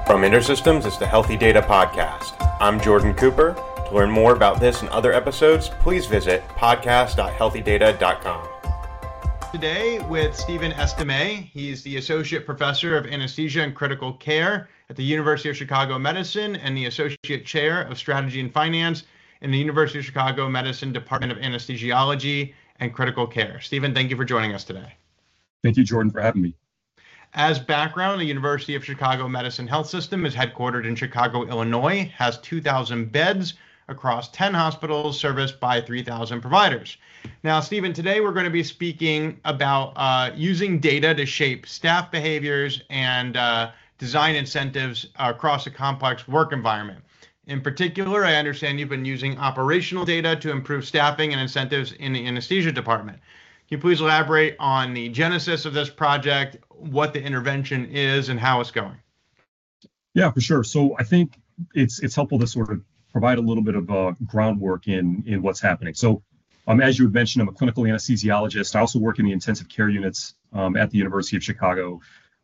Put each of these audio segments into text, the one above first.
From InterSystems, it's the Healthy Data Podcast. I'm Jordan Cooper. To learn more about this and other episodes, please visit podcast.healthydata.com. Today with Stephen Estimé. He's the Associate Professor of Anesthesia and Critical Care at the University of Chicago Medicine and the Associate Chair of Strategy and Finance in the University of Chicago Medicine Department of Anesthesiology and Critical Care. Stephen, thank you for joining us today. Thank you, Jordan, for having me. As background, the University of Chicago Medicine Health System is headquartered in Chicago, Illinois, has 2,000 beds across 10 hospitals serviced by 3,000 providers. Now, Stephen, today we're going to be speaking about using data to shape staff behaviors and design incentives across a complex work environment. In particular, I understand you've been using operational data to improve staffing and incentives in the anesthesia department. Can you please elaborate on the genesis of this project, what the intervention is, and how it's going? Yeah, for sure. So I think it's helpful to sort of provide a little bit of groundwork in what's happening. So as you had mentioned, I'm a clinical anesthesiologist. I also work in the intensive care units at the University of Chicago.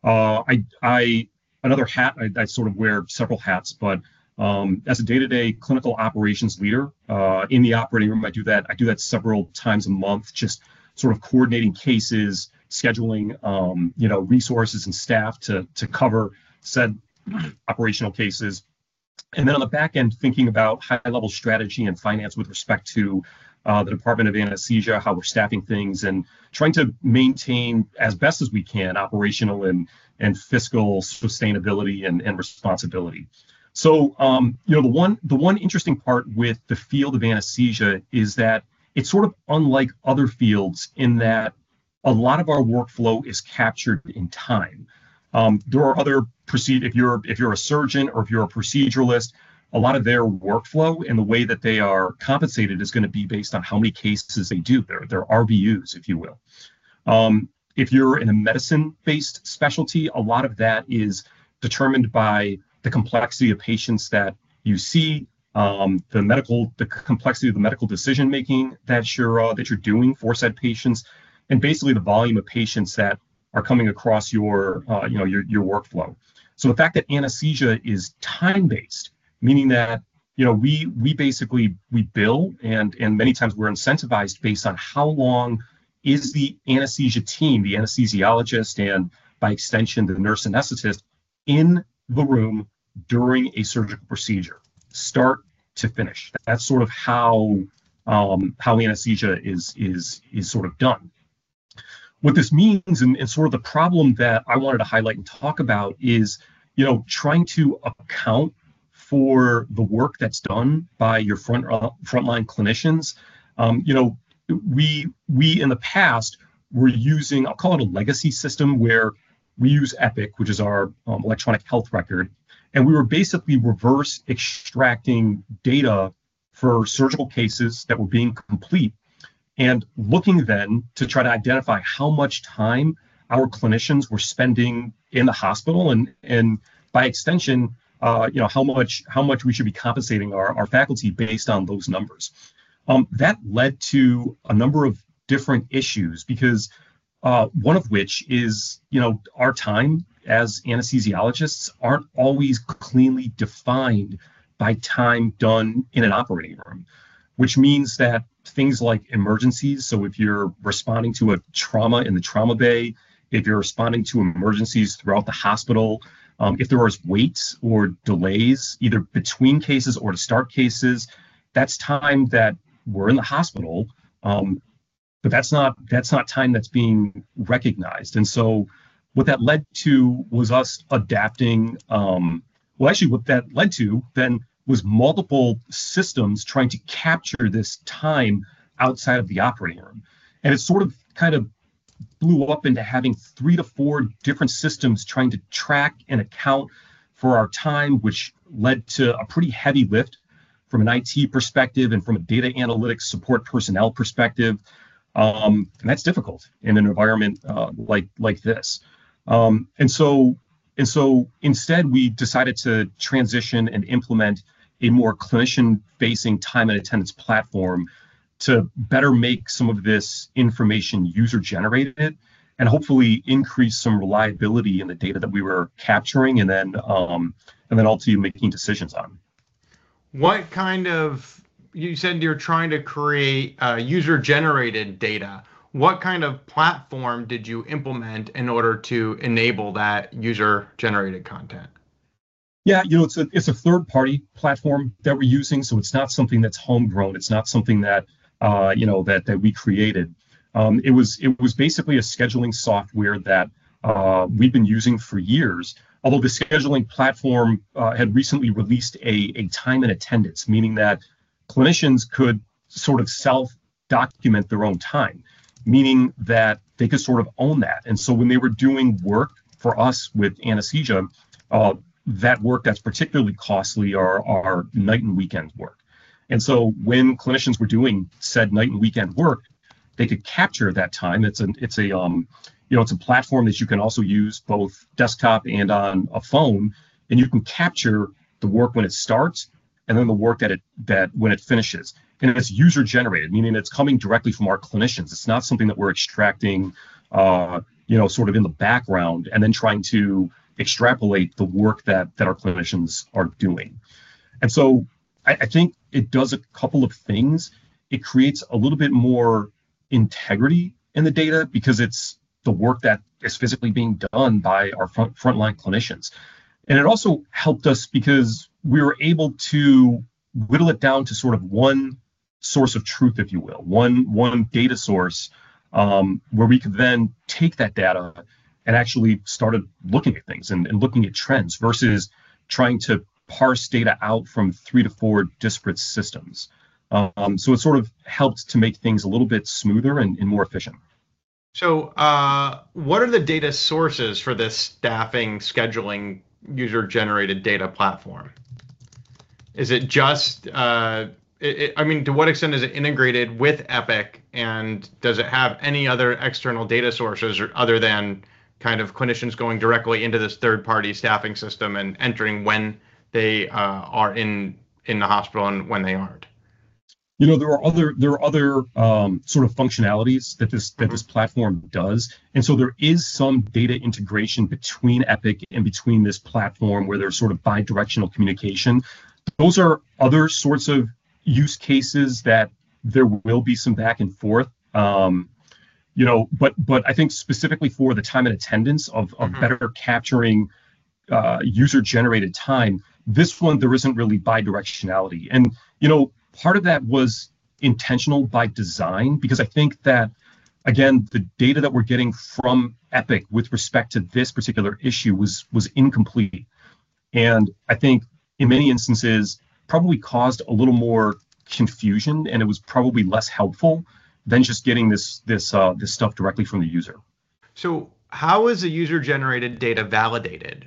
Another hat, I sort of wear several hats, but as a day-to-day clinical operations leader in the operating room, I do that several times a month, just sort of coordinating cases, scheduling, resources and staff to cover said operational cases. And then on the back end, thinking about high-level strategy and finance with respect to the Department of Anesthesia, how we're staffing things, and trying to maintain as best as we can operational and fiscal sustainability and responsibility. So, the one interesting part with the field of anesthesia is that it's sort of unlike other fields in that a lot of our workflow is captured in time. There are other if you're a surgeon or if you're a proceduralist, a lot of their workflow and the way that they are compensated is going to be based on how many cases they do. They're RVUs, if you will. If you're in a medicine-based specialty, a lot of that is determined by the complexity of patients that you see, the complexity of the medical decision making that you're doing for said patients, and basically the volume of patients that are coming across your workflow. So the fact that anesthesia is time based, meaning that we bill and many times we're incentivized based on how long is the anesthesia team, the anesthesiologist, and by extension the nurse anesthetist in the room during a surgical procedure, start to finish. That's sort of how anesthesia is sort of done. What this means, and sort of the problem that I wanted to highlight and talk about, is trying to account for the work that's done by your frontline clinicians. We in the past were using, I'll call it a legacy system, where we use Epic, which is our electronic health record, and we were basically reverse extracting data for surgical cases that were being complete and looking then to try to identify how much time our clinicians were spending in the hospital and by extension, how much we should be compensating our faculty based on those numbers. That led to a number of different issues because one of which is, our time as anesthesiologists aren't always cleanly defined by time done in an operating room, which means that things like emergencies, so if you're responding to a trauma in the trauma bay, if you're responding to emergencies throughout the hospital, if there was waits or delays either between cases or to start cases, that's time that we're in the hospital, but that's not time that's being recognized. And so what that led to was us adapting. What that led to then was multiple systems trying to capture this time outside of the operating room. And it sort of kind of blew up into having 3 to 4 different systems trying to track and account for our time, which led to a pretty heavy lift from an IT perspective and from a data analytics support personnel perspective. And that's difficult in an environment like this. And so instead, we decided to transition and implement a more clinician-facing time and attendance platform to better make some of this information user-generated and hopefully increase some reliability in the data that we were capturing, and then ultimately making decisions on. What kind of, you said you're trying to create user-generated data. What kind of platform did you implement in order to enable that user-generated content? Yeah, it's a third-party platform that we're using, so it's not something that's homegrown. It's not something that that we created. It was basically a scheduling software that we've been using for years. Although the scheduling platform had recently released a time and attendance, meaning that clinicians could sort of self-document their own time, meaning that they could sort of own that. And so when they were doing work for us with anesthesia, that work that's particularly costly are night and weekend work. And so when clinicians were doing said night and weekend work, they could capture that time. It's a platform that you can also use both desktop and on a phone, and you can capture the work when it starts and then the work that when it finishes. And it's user generated, meaning it's coming directly from our clinicians. It's not something that we're extracting, sort of in the background and then trying to extrapolate the work that our clinicians are doing. And so I think it does a couple of things. It creates a little bit more integrity in the data because it's the work that is physically being done by our frontline clinicians. And it also helped us because we were able to whittle it down to sort of one source of truth, if you will, one data source where we could then take that data and actually started looking at things and looking at trends versus trying to parse data out from 3 to 4 disparate systems. So it sort of helped to make things a little bit smoother and more efficient. So what are the data sources for this staffing, scheduling, user-generated data platform? Is it just, to what extent is it integrated with Epic, and does it have any other external data sources other than kind of clinicians going directly into this third-party staffing system and entering when they are in the hospital and when they aren't? There are other sort of functionalities that this platform does, and so there is some data integration between Epic and between this platform where there's sort of bi-directional communication. Those are other sorts of use cases that there will be some back and forth. But I think specifically for the time and attendance of better capturing user-generated time, this one there isn't really bi-directionality, and part of that was intentional by design, because I think that, again, the data that we're getting from Epic with respect to this particular issue was incomplete. And I think in many instances probably caused a little more confusion, and it was probably less helpful than just getting this stuff directly from the user. So how is the user-generated data validated?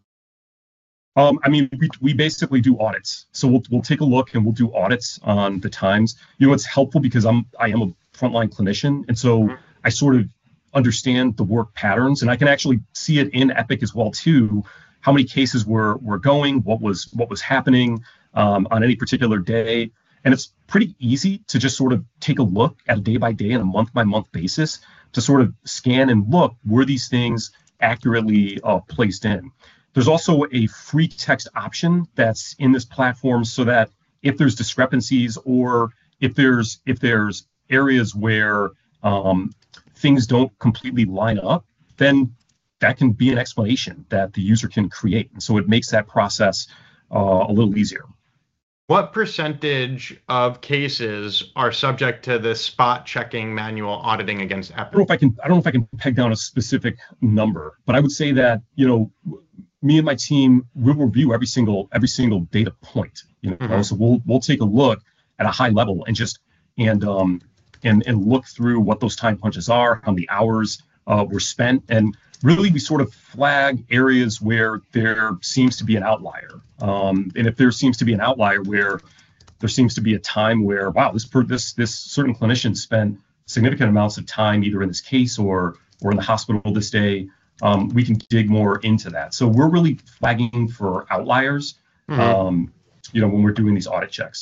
We basically do audits. So we'll take a look and we'll do audits on the times. It's helpful because I am a frontline clinician, and so I sort of understand the work patterns, and I can actually see it in Epic as well too. How many cases were going, what was happening on any particular day, and it's pretty easy to just sort of take a look at a day by day and a month by month basis to sort of scan and look, were these things accurately placed in. There's also a free text option that's in this platform so that if there's discrepancies or if there's areas where things don't completely line up, then that can be an explanation that the user can create. And so it makes that process a little easier. What percentage of cases are subject to the spot checking manual auditing against Epic? I don't know if I can peg down a specific number, but I would say that, me and my team will review every single data point. So we'll take a look at a high level and just and look through what those time punches are, how many hours were spent, and really we sort of flag areas where there seems to be an outlier. And if there seems to be an outlier where there seems to be a time where, wow, this certain clinician spent significant amounts of time either in this case or in the hospital this day, we can dig more into that. So we're really flagging for outliers, when we're doing these audit checks.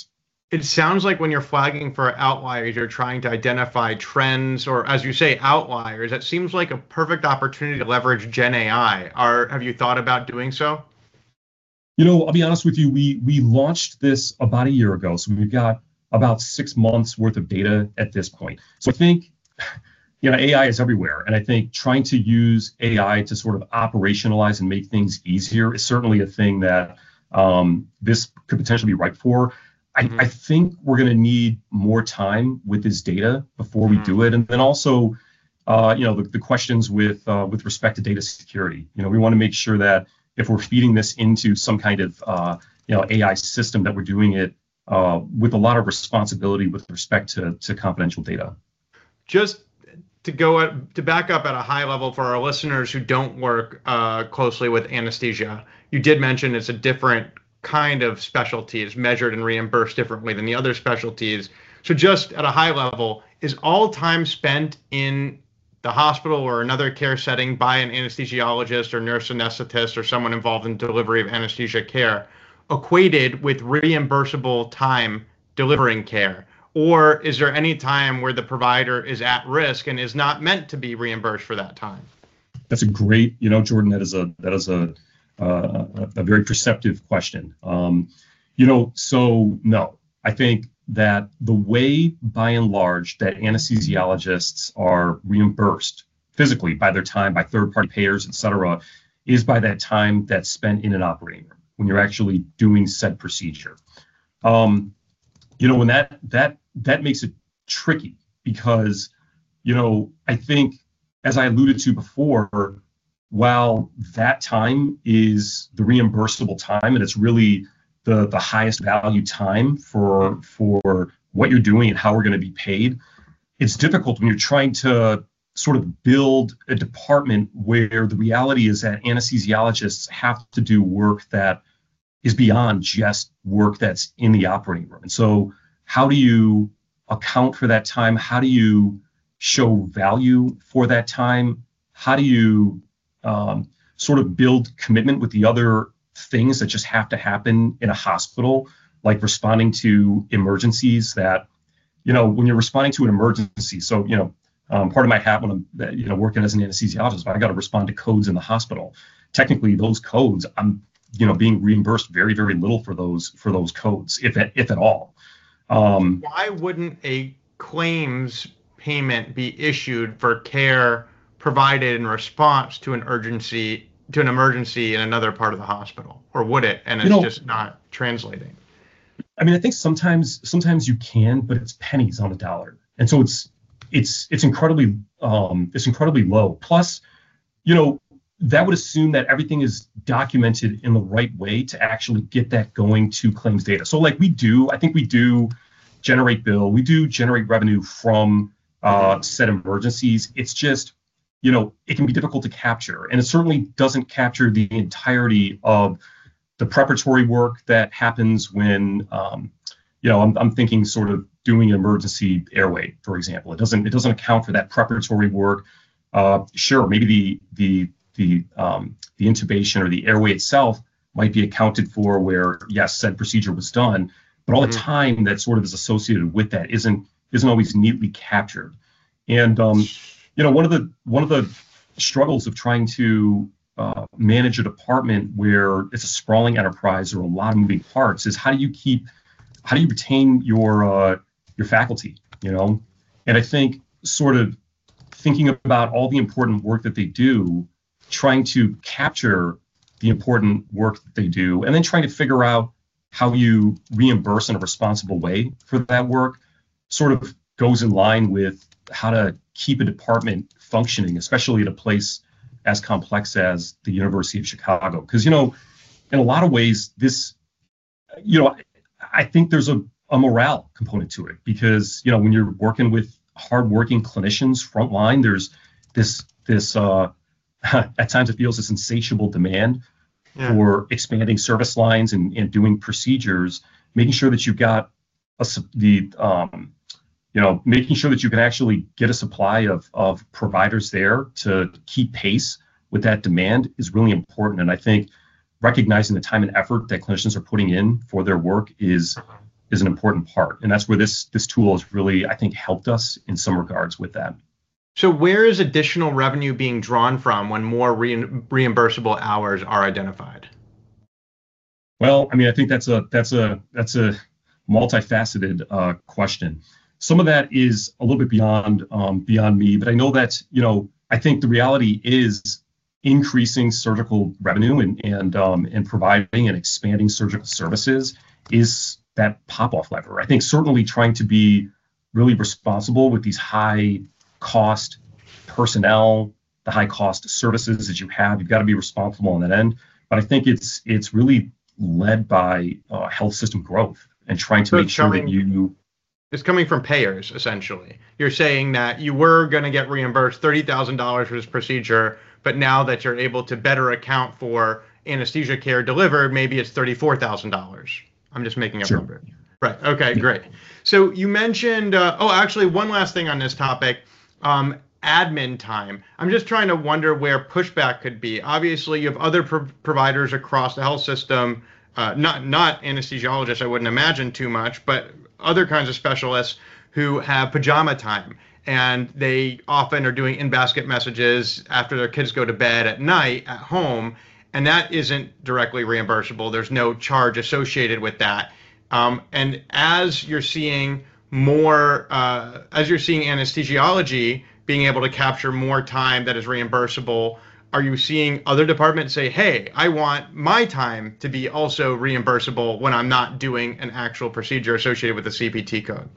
It sounds like when you're flagging for outliers, you're trying to identify trends or, as you say, outliers. It seems like a perfect opportunity to leverage Gen AI. Have you thought about doing so? I'll be honest with you, we launched this about a year ago, so we've got about 6 months worth of data at this point. So I think, AI is everywhere, and I think trying to use AI to sort of operationalize and make things easier is certainly a thing that this could potentially be ripe for. I think we're going to need more time with this data before we do it, and then also, the questions with respect to data security. We want to make sure that if we're feeding this into some kind of AI system, that we're doing it with a lot of responsibility with respect to confidential data. Just to back up at a high level for our listeners who don't work closely with anesthesia, you did mention it's a different kind of specialty. It's measured and reimbursed differently than the other specialties. So just at a high level, is all time spent in the hospital or another care setting by an anesthesiologist or nurse anesthetist or someone involved in delivery of anesthesia care equated with reimbursable time delivering care? Or is there any time where the provider is at risk and is not meant to be reimbursed for that time? That's a great, Jordan, that is a very perceptive question. So no, I think that the way, by and large, that anesthesiologists are reimbursed physically by their time, by third-party payers, et cetera, is by that time that's spent in an operating room when you're actually doing said procedure. When that makes it tricky because, I think, as I alluded to before, while that time is the reimbursable time and it's really the highest value time for what you're doing and how we're going to be paid, it's difficult when you're trying to sort of build a department where the reality is that anesthesiologists have to do work that is beyond just work that's in the operating room. And so how do you account for that time? How do you show value for that time? How do you sort of build commitment with the other things that just have to happen in a hospital, like responding to emergencies that, when you're responding to an emergency. So, part of my hat when I'm, working as an anesthesiologist, I got to respond to codes in the hospital. Technically, those codes, I'm, being reimbursed very, very little for those codes, if at all. Why wouldn't a claims payment be issued for care provided in response to an emergency in another part of the hospital, or would it? And it's just not translating. I mean, I think sometimes you can, but it's pennies on a dollar, and so it's incredibly low. Plus, that would assume that everything is documented in the right way to actually get that going to claims data. So, like I think we do generate bill, we do generate revenue from said emergencies. It's just, it can be difficult to capture, and it certainly doesn't capture the entirety of the preparatory work that happens when, I'm thinking sort of doing an emergency airway, for example. It doesn't account for that preparatory work. Sure, maybe the intubation or the airway itself might be accounted for where, yes, said procedure was done, but all the time that sort of is associated with that isn't always neatly captured. And one of the struggles of trying to manage a department where it's a sprawling enterprise or a lot of moving parts is how do you retain your faculty, and I think sort of thinking about all the important work that they do, trying to capture the important work that they do, and then trying to figure out how you reimburse in a responsible way for that work sort of goes in line with how to keep a department functioning, especially at a place as complex as the University of Chicago. Because, in a lot of ways, this, I think there's a morale component to it because, when you're working with hardworking clinicians frontline, there's this at times it feels this insatiable demand for expanding service lines and doing procedures, making sure that you've got making sure that you can actually get a supply of providers there to keep pace with that demand is really important. And I think recognizing the time and effort that clinicians are putting in for their work is is an important part. And that's where this tool has really, I think, helped us in some regards with that. So where is additional revenue being drawn from when more reimbursable hours are identified? Well, I mean, I think that's a multifaceted question. Some of that is a little bit beyond me, but I know that, I think the reality is increasing surgical revenue and providing and expanding surgical services is that pop-off lever. I think certainly trying to be really responsible with these high cost personnel, the high cost services that you have, you've got to be responsible on that end. But I think it's really led by health system growth and trying to make sure that you... It's coming from payers, essentially. You're saying that you were going to get reimbursed $30,000 for this procedure, but now that you're able to better account for anesthesia care delivered, maybe it's $34,000. I'm just making up numbers. Right. Okay, great. So you mentioned, actually, one last thing on this topic, admin time. I'm just trying to wonder where pushback could be. Obviously, you have other providers across the health system, not anesthesiologists, I wouldn't imagine too much, but other kinds of specialists who have pajama time, and they often are doing in-basket messages after their kids go to bed at night at home, and that isn't directly reimbursable. There's no charge associated with that. And as you're seeing anesthesiology being able to capture more time that is reimbursable, are you seeing other departments say, hey, I want my time to be also reimbursable when I'm not doing an actual procedure associated with the CPT code?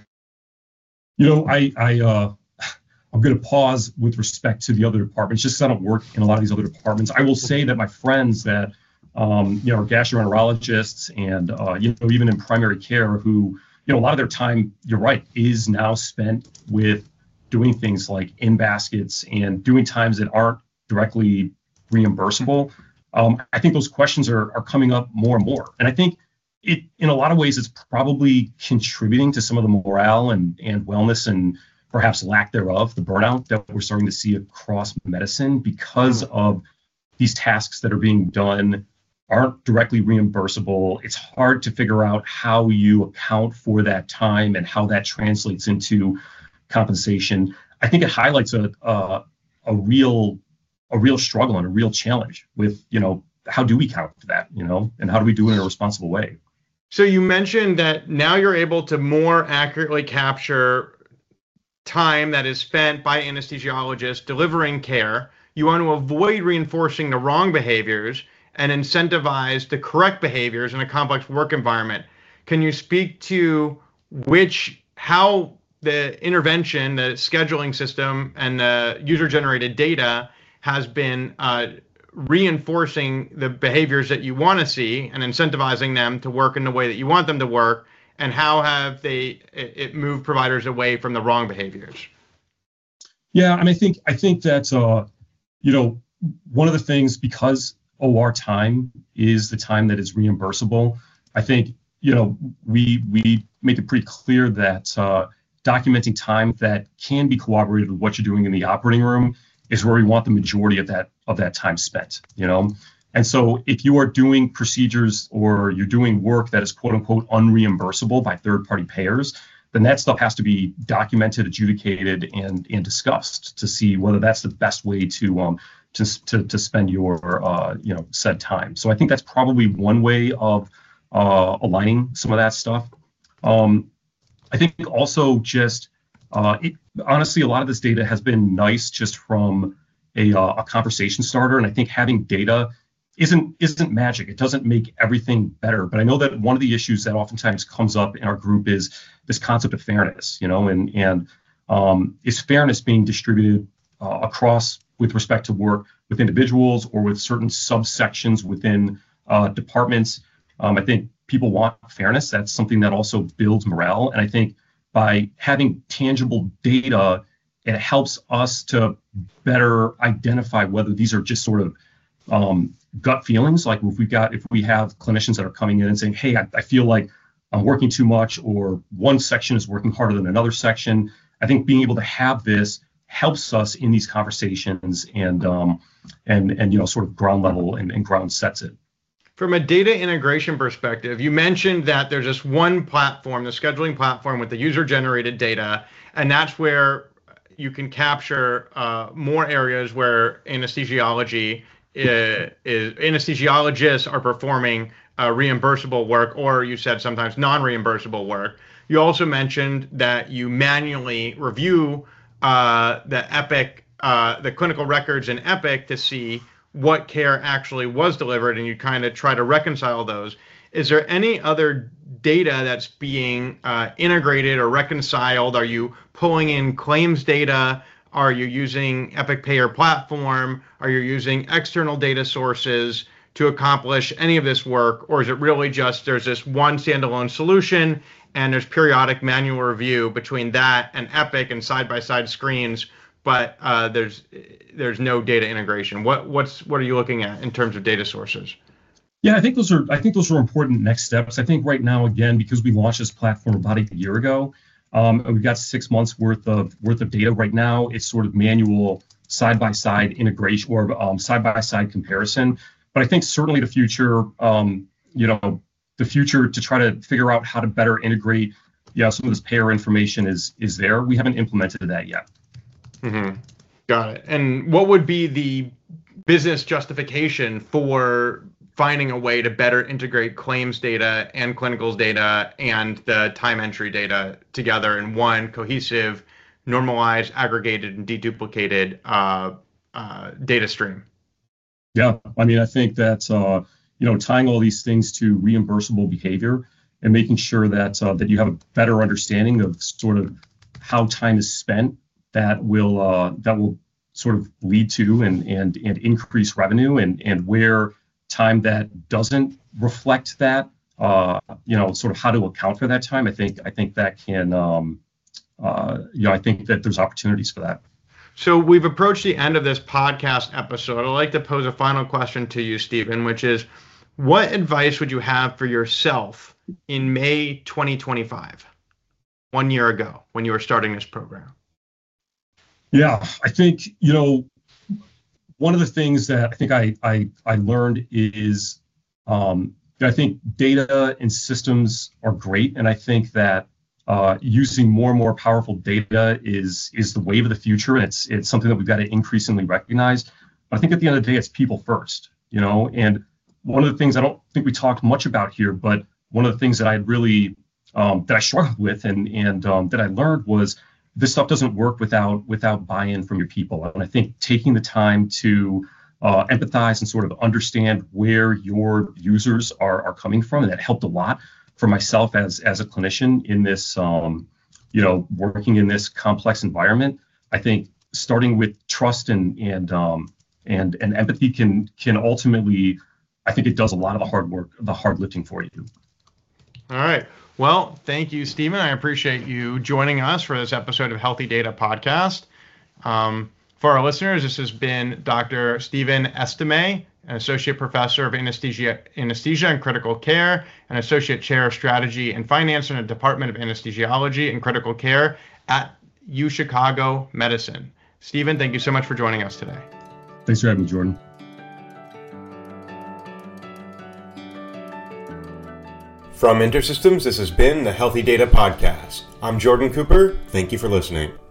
I'm going to pause with respect to the other departments, just because I don't work in a lot of these other departments. I will say that my friends that, are gastroenterologists and, even in primary care who, a lot of their time, you're right, is now spent with doing things like in baskets and doing times that aren't directly reimbursable. I think those questions are coming up more and more. And I think in a lot of ways, it's probably contributing to some of the morale and wellness and perhaps lack thereof, the burnout that we're starting to see across medicine because of these tasks that are being done aren't directly reimbursable. It's hard to figure out how you account for that time and how that translates into compensation. I think it highlights a real struggle and a real challenge with, how do we count for that, and how do we do it in a responsible way? So you mentioned that now you're able to more accurately capture time that is spent by anesthesiologists delivering care. You want to avoid reinforcing the wrong behaviors and incentivize the correct behaviors in a complex work environment. Can you speak to how the intervention, the scheduling system, and the user-generated data has been reinforcing the behaviors that you want to see and incentivizing them to work in the way that you want them to work, and how have it moved providers away from the wrong behaviors? Yeah, I think that one of the things, because OR time is the time that is reimbursable, I think we make it pretty clear that documenting time that can be corroborated with what you're doing in the operating room is where we want the majority of that time spent, And so if you are doing procedures or you're doing work that is quote unquote unreimbursable by third-party payers, then that stuff has to be documented, adjudicated, and discussed to see whether that's the best way to spend your said time. So I think that's probably one way of aligning some of that stuff. I think also just honestly, a lot of this data has been nice just from a conversation starter, and I think having data isn't magic. It doesn't make everything better. But I know that one of the issues that oftentimes comes up in our group is this concept of fairness, and is fairness being distributed across with respect to work with individuals or with certain subsections within departments. I think people want fairness. That's something that also builds morale. And I think by having tangible data, it helps us to better identify whether these are just sort of gut feelings. Like if we have clinicians that are coming in and saying, hey, I feel like I'm working too much, or one section is working harder than another section. I think being able to have this helps us in these conversations and sort of ground level and ground sets it. From a data integration perspective, you mentioned that there's this one platform, the scheduling platform with the user-generated data, and that's where you can capture more areas where anesthesiologists are performing reimbursable work, or you said sometimes non-reimbursable work. You also mentioned that you manually review the Epic, the clinical records in Epic to see what care actually was delivered, and you kind of try to reconcile those. Is there any other data that's being integrated or reconciled? Are you pulling in claims data? Are you using Epic Payer Platform? Are you using external data sources to accomplish any of this work? Or is it really just there's this one standalone solution and there's periodic manual review between that and Epic and side-by-side screens, but there's no data integration? What are you looking at in terms of data sources? Yeah, I think those are important next steps. I think right now, again, because we launched this platform about a year ago, and we've got 6 months worth of data right now. It's sort of manual side-by-side integration or side-by-side comparison. But I think certainly the future, the future to try to figure out how to better integrate, some of this payer information is there. We haven't implemented that yet. Mm-hmm. Got it. And what would be the business justification for finding a way to better integrate claims data and clinicals data and the time entry data together in one cohesive, normalized, aggregated, and deduplicated data stream? Yeah, I mean, I think that tying all these things to reimbursable behavior and making sure that that you have a better understanding of sort of how time is spent that will sort of lead to and increase revenue, and where time that doesn't reflect that, sort of how to account for that time. I think that can, I think that there's opportunities for that. So we've approached the end of this podcast episode. I'd like to pose a final question to you, Stephen, which is, what advice would you have for yourself in May 2025, 1 year ago, when you were starting this program? Yeah, I think, one of the things that I think I learned is I think data and systems are great. And I think that using more and more powerful data is the wave of the future. And it's something that we've got to increasingly recognize. But I think at the end of the day, it's people first, and one of the things I don't think we talked much about here, but one of the things that I really, that I struggled with and that I learned was this stuff doesn't work without buy-in from your people. And I think taking the time to empathize and sort of understand where your users are coming from, and that helped a lot for myself as a clinician in this, working in this complex environment. I think starting with trust and empathy can ultimately, I think it does a lot of the hard work, the hard lifting for you. All right. Well, thank you, Stephen. I appreciate you joining us for this episode of Healthy Data Podcast. For our listeners, this has been Dr. Stephen Estimé, an associate professor of anesthesia and critical care, an associate chair of strategy and finance in the Department of Anesthesiology and Critical Care at UChicago Medicine. Stephen, thank you so much for joining us today. Thanks for having me, Jordan. From InterSystems, this has been the Healthy Data Podcast. I'm Jordan Cooper. Thank you for listening.